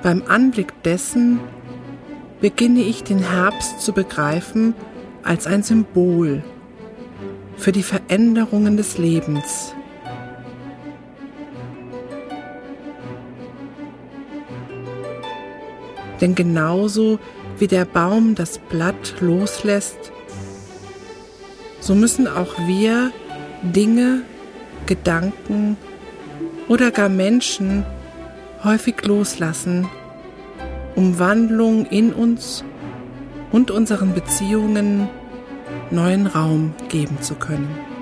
Beim Anblick dessen beginne ich den Herbst zu begreifen als ein Symbol für die Veränderungen des Lebens. Denn genauso wie der Baum das Blatt loslässt, so müssen auch wir Dinge, Gedanken oder gar Menschen häufig loslassen, um Wandlung in uns und unseren Beziehungen neuen Raum geben zu können.